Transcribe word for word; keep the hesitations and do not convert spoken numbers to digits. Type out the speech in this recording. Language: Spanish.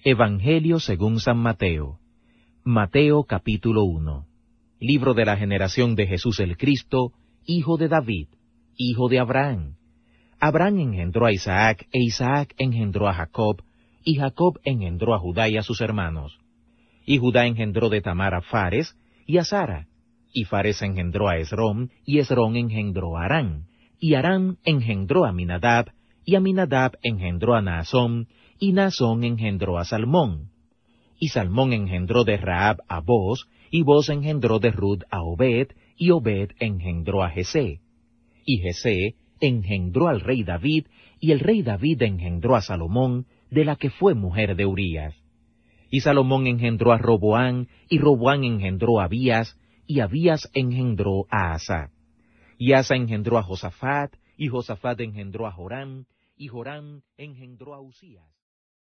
Evangelio según San Mateo. Mateo capítulo uno. Libro de la generación de Jesús el Cristo, hijo de David, hijo de Abraham. Abraham engendró a Isaac, e Isaac engendró a Jacob, y Jacob engendró a Judá y a sus hermanos. Y Judá engendró de Tamar a Fares y a Zara. Y Fares engendró a Esrom, y Esrom engendró a Aram. Y Aram engendró a Aminadab, y Aminadab engendró a Naasón, y Naasón engendró a Salmón. Y Salmón engendró de Rahab a Boz, y Boz engendró de Rut a Obed, y Obed engendró a Jesé. Y Jesé engendró al rey David, y el rey David engendró a Salomón, de la que fue mujer de Urías. Y Salomón engendró a Roboán, y Roboán engendró a Abías, y Abías engendró a Asa. Y Asa engendró a Josafat, y Josafat engendró a Joram, y Joram engendró a Uzías.